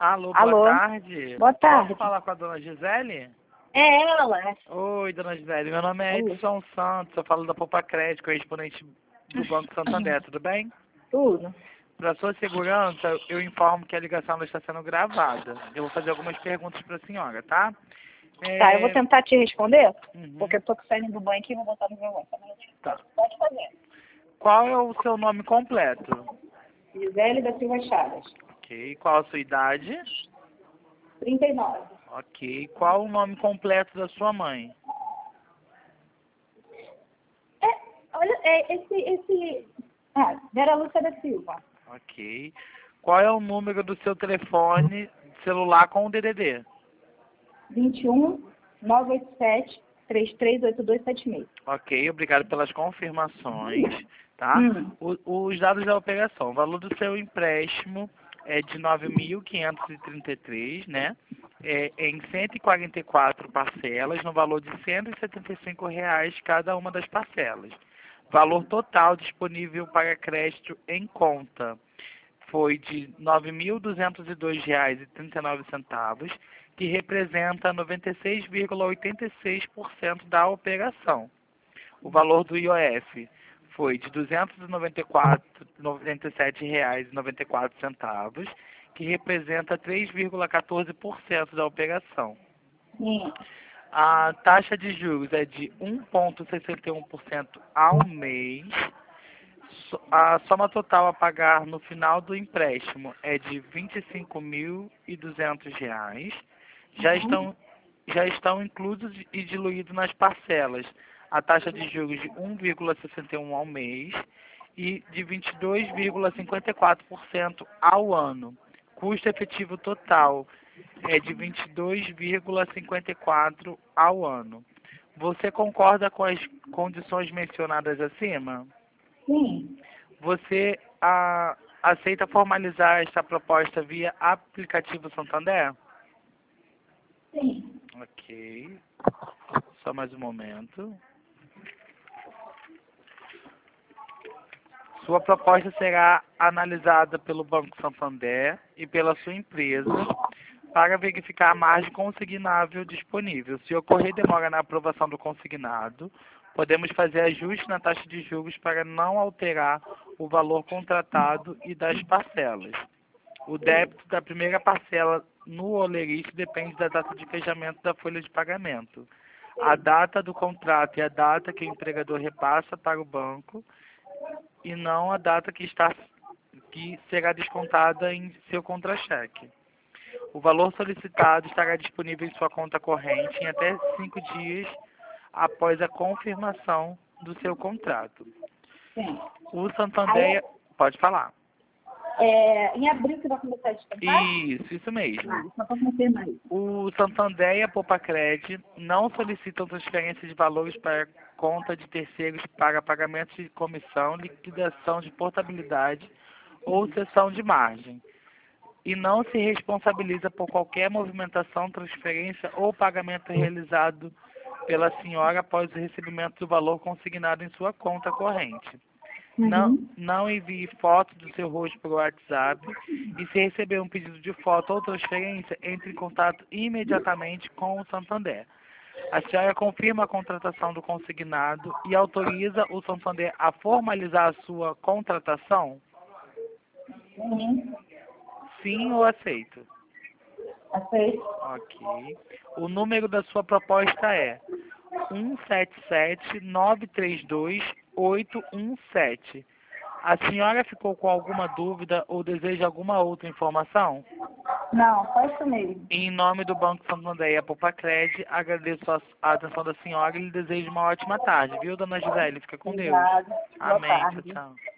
Alô, boa Alô? tarde. Boa tarde. Posso falar com a dona Gisele? É ela. Oi, dona Gisele. Meu nome é Oi. Edson Santos. Eu falo da Poupa Crédito, correspondente do Banco Santander. Tudo bem? Tudo. Para sua segurança, eu informo que a ligação não está sendo gravada. Eu vou fazer algumas perguntas para a senhora, tá? Tá, eu vou tentar te responder, Uhum, porque eu tô saindo do banho aqui e vou botar no violão. tá. Pode fazer. Qual é o seu nome completo? Gisele da Silva Chagas. Ok. Qual a sua idade? 39. Ok. Qual o nome completo da sua mãe? Olha, esse... Ah, Vera Lúcia da Silva. Ok. Qual é o número do seu telefone celular com o DDD? 21 987 338276. Ok, obrigado pelas confirmações, tá? Os dados da operação, o valor do seu empréstimo é de 9.533, né? Em 144 parcelas, no valor de R$ 175 cada uma das parcelas. Valor total disponível para crédito em conta foi de R$ 9.202,39, que representa 96,86% da operação. O valor do IOF foi de R$ 297,94, que representa 3,14% da operação. Sim. A taxa de juros é de 1,61% ao mês. A soma total a pagar no final do empréstimo é de R$ 25.200. Já estão inclusos e diluídos nas parcelas a taxa de juros de 1,61 ao mês e de 22,54% ao ano. Custo efetivo total é de 22,54 ao ano. Você concorda com as condições mencionadas acima? Sim. Você aceita formalizar esta proposta via aplicativo Santander? Sim. Ok. Só mais um momento. Sua proposta será analisada pelo Banco Santander e pela sua empresa para verificar a margem consignável disponível. Se ocorrer demora na aprovação do consignado, podemos fazer ajuste na taxa de juros para não alterar o valor contratado e das parcelas. O débito da primeira parcela no olerite depende da data de fechamento da folha de pagamento. A data do contrato e a data que o empregador repassa para o banco e não a data que será descontada em seu contra-cheque. O valor solicitado estará disponível em sua conta corrente em até 5 dias após a confirmação do seu contrato. Sim. O Santander... Pode falar. Em abril que vai começar a descontar? Isso mesmo. Só para confirmar isso. O Santander e a Poupa-Cred não solicitam transferência de valores para conta de terceiros para pagamento de comissão, liquidação de portabilidade ou cessão de margem. E não se responsabiliza por qualquer movimentação, transferência ou pagamento realizado pela senhora após o recebimento do valor consignado em sua conta corrente. Não envie foto do seu rosto pelo WhatsApp e se receber um pedido de foto ou transferência, entre em contato imediatamente com o Santander. A senhora confirma a contratação do consignado e autoriza o Santander a formalizar a sua contratação? Sim. Sim ou aceito? Aceito. Ok. O número da sua proposta é 177-932-817. A senhora ficou com alguma dúvida ou deseja alguma outra informação? Não, só isso mesmo. Em nome do Banco Santander e a Poupa-Cred, agradeço a atenção da senhora e lhe desejo uma ótima tarde, viu, dona Gisele? Fica com Deus. Obrigada. Boa Amém. Tchau, tarde. tchau.